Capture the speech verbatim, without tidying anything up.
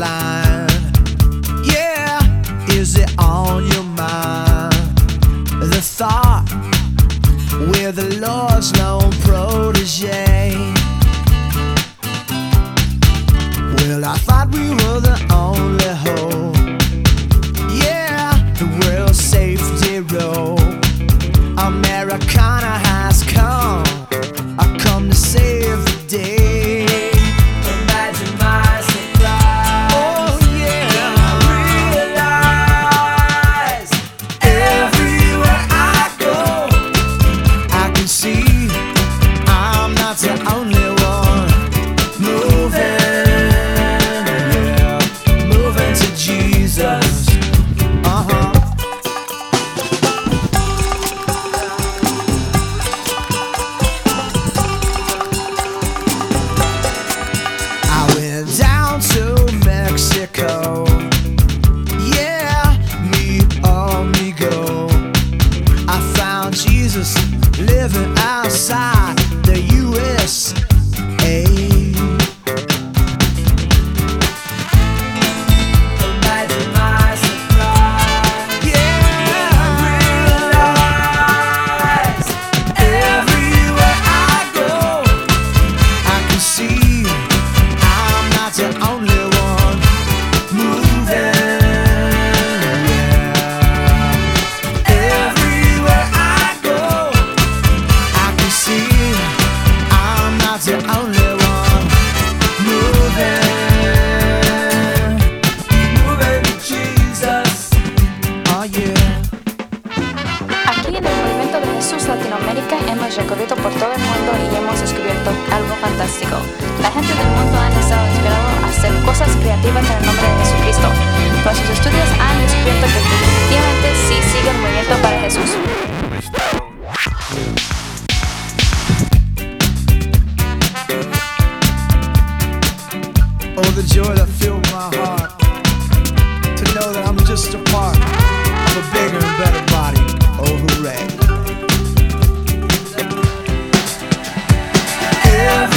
line. Yeah, is it on your mind? The thought we're the Lord's lone protege. Well, I thought we were the only hope. Yeah, the world's safety road. Americana has come, I come to save the day. Imagine my surprise. Oh yeah, I realize everywhere I go, I can see I'm not the only one moving, yeah, moving to Jesus. Uh-huh. Down to Mexico, yeah, me amigo. I found Jesus living outside the U S A. Imagine my surprise. Yeah, I realize everywhere I go, I can see the only one moving, yeah. Everywhere I go, I can see I'm not the only one moving, moving to Jesus. Oh yeah. Aquí en el Movimiento de Jesús Latinoamérica hemos recorrido por todo el mundo y hemos descubierto algo fantástico. La gente del mundo han estado inspirados a hacer cosas creativas en el nombre de Jesucristo. Nuestros estudios han descubierto que definitivamente sí sigue el movimiento para Jesús. Oh, the joy that filled my heart to know that I'm just a part of a bigger and better body. Oh, hooray.